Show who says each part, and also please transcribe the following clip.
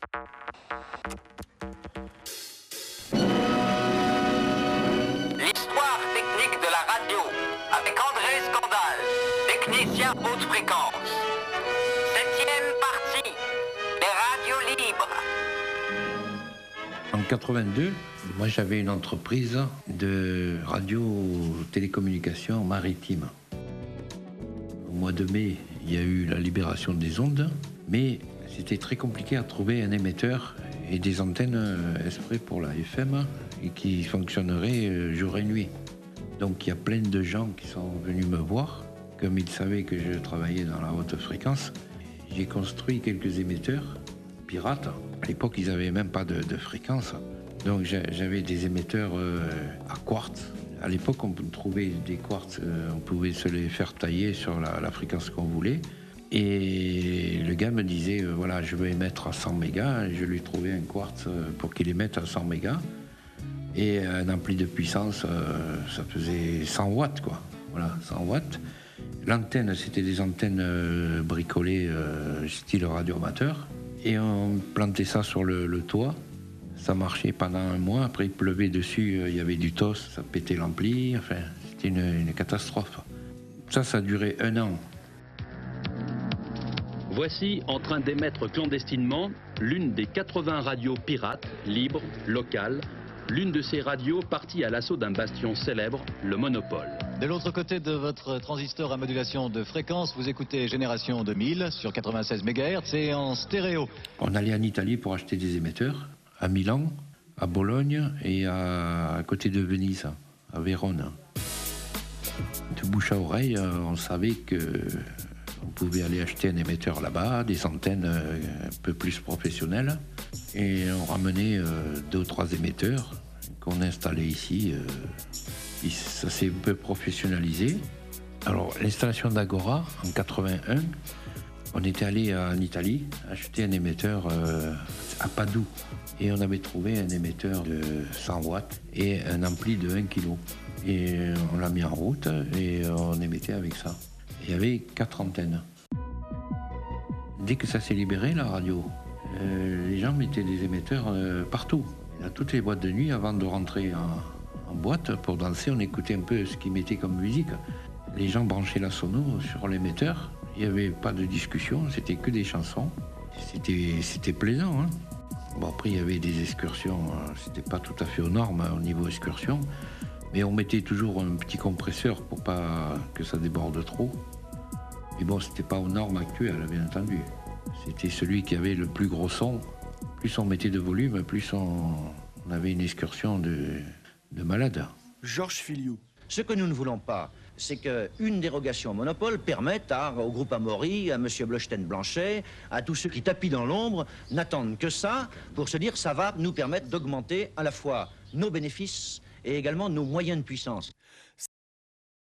Speaker 1: L'histoire technique de la radio, avec André Scandal, technicien haute fréquence. 7e partie, les radios libres.
Speaker 2: En 82, moi j'avais une entreprise de radio-télécommunication maritime. Au mois de mai, il y a eu la libération des ondes, mais c'était très compliqué à trouver un émetteur et des antennes exprès pour la FM et qui fonctionneraient jour et nuit. Donc il y a plein de gens qui sont venus me voir, comme ils savaient que je travaillais dans la haute fréquence. J'ai construit quelques émetteurs pirates. À l'époque, ils n'avaient même pas de fréquence. Donc j'avais des émetteurs à quartz. À l'époque, on trouvait des quartz, on pouvait se les faire tailler sur la fréquence qu'on voulait. Et le gars me disait, voilà, je veux émettre à 100 mégas. Et je lui trouvais un quartz pour qu'il émette à 100 mégas. Et un ampli de puissance, ça faisait 100 watts, quoi. Voilà, 100 watts. L'antenne, c'était des antennes bricolées style radioamateur. Et on plantait ça sur le toit. Ça marchait pendant un mois. Après, il pleuvait dessus, il y avait du toss, ça pétait l'ampli. Enfin, c'était une catastrophe. Ça a duré 1 an.
Speaker 3: Voici en train d'émettre clandestinement l'une des 80 radios pirates, libres, locales. L'une de ces radios partie à l'assaut d'un bastion célèbre, le Monopole.
Speaker 4: De l'autre côté de votre transistor à modulation de fréquence, vous écoutez Génération 2000 sur 96 MHz et en stéréo.
Speaker 2: On allait en Italie pour acheter des émetteurs, à Milan, à Bologne et à côté de Venise, à Vérone. De bouche à oreille, on savait qu'on pouvait aller acheter un émetteur là-bas, des antennes un peu plus professionnelles. Et on ramenait 2 ou 3 émetteurs qu'on installait ici. Et ça s'est un peu professionnalisé. Alors, l'installation d'Agora, en 81, on était allé en Italie acheter un émetteur à Padoue. Et on avait trouvé un émetteur de 100 watts et un ampli de 1 kg. Et on l'a mis en route et on émettait avec ça. Il y avait 4 antennes. Dès que ça s'est libéré, la radio, les gens mettaient des émetteurs partout. Dans toutes les boîtes de nuit, avant de rentrer en boîte, pour danser, on écoutait un peu ce qu'ils mettaient comme musique. Les gens branchaient la sono sur l'émetteur. Il n'y avait pas de discussion, c'était que des chansons. C'était plaisant, hein. Bon, après, il y avait des excursions. C'était pas tout à fait aux normes au niveau excursion. Mais on mettait toujours un petit compresseur pour pas que ça déborde trop. Mais bon, c'était pas aux normes actuelles, bien entendu. C'était celui qui avait le plus gros son. Plus on mettait de volume, plus on avait une excursion de malade.
Speaker 5: Georges Filiou.
Speaker 6: Ce que nous ne voulons pas, c'est qu'une dérogation au monopole permette au groupe Amaury, à M. Blochten-Blanchet, à tous ceux qui tapissent dans l'ombre, n'attendent que ça pour se dire ça va nous permettre d'augmenter à la fois nos bénéfices et également nos moyens de puissance.